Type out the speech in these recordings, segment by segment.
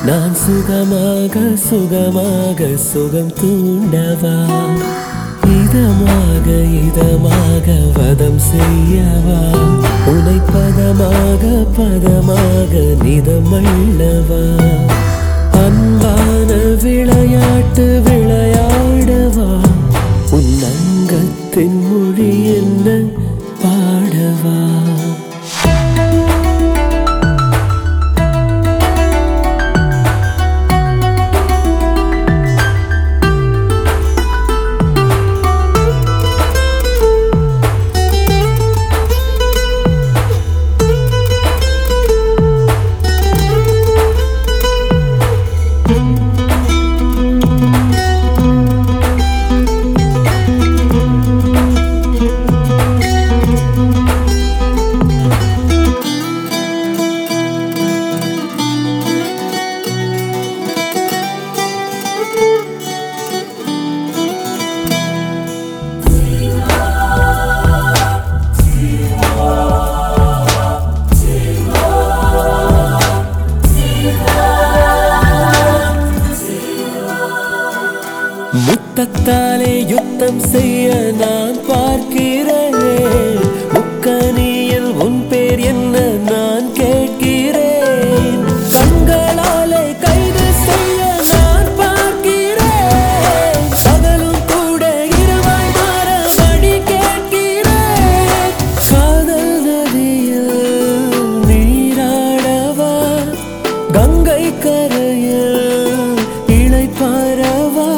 நான் சுகமாக சுகமாக சுகம் தூண்டவா, இதமாக இதமாக வதம் செய்யவா, உனை பதமாக பதமாக நிதமள்ளவா, அன்பான விளையாட்டு விளையாடவா, உன் அங்கத்தின் மொழி என்ன பாடவா. முத்தத்தாலே யுத்தம் செய்ய நான் பார்க்கிறேன், முக்கனியில் உன் பேர் என்ன நான் கேட்கிறேன், கண்களாலே கைது செய்ய நான் பார்க்கிறேன், பகலும் கூட இரவாய் மாற வழி கேட்கிறேன், காதல் நதியில் நீராடவா, கங்கை கரையில் இளைப்பாறவா,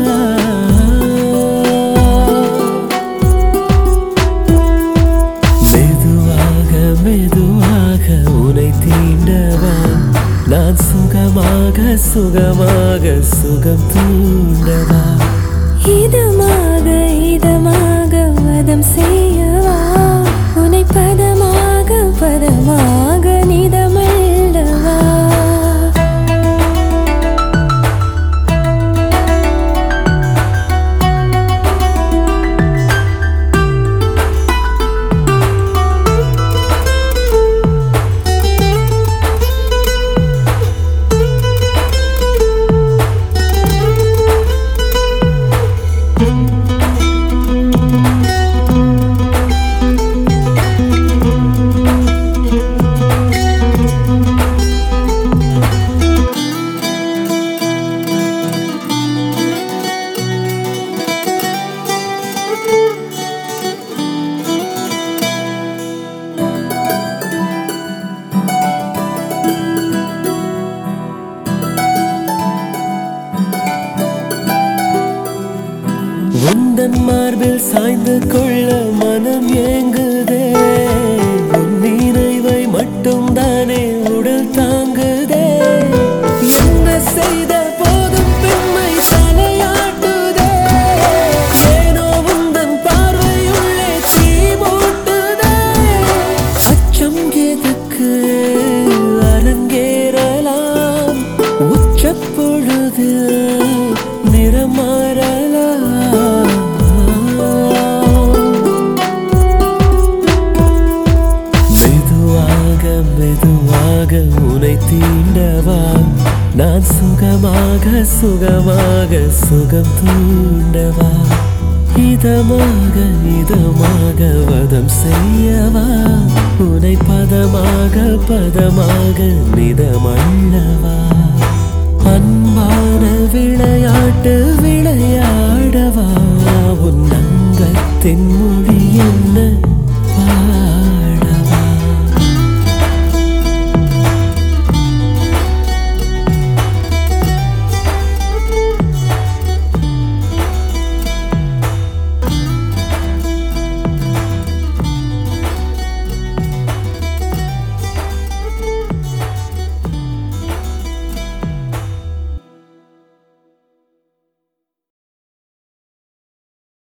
மெதுவாக உனை தீண்டவா, நான் சுகமாக சுகமாக சுகம் தூண்டவா, இதமாக இதமாக வதம் செய்யவா, உனை பதமாக பதமாக நிதமள்ளவா. உந்தன் மார்பில் சாய்ந்து கொள்ள மனம் ஏங்குதே, உன் நினைவை மட்டும் தானே உடல் தாங்குதே, என்ன செய்த போதும் பெண்மை தலையாட்டுதே, ஏனோ உந்தன் பார்வையுள்ளே தீ மூட்டுதே, அச்சம் எதுக்கு அரங்கேறலாம், உச்சப்பொழுது நிறமாறலாம், மெதுவாக உனை தீண்டவா, நான் சுகமாக சுகமாக சுகம் தூண்டவா, இதமாக இதமாக வதம் செய்யவா, உனை பதமாக பதமாக நிதமள்ளவா.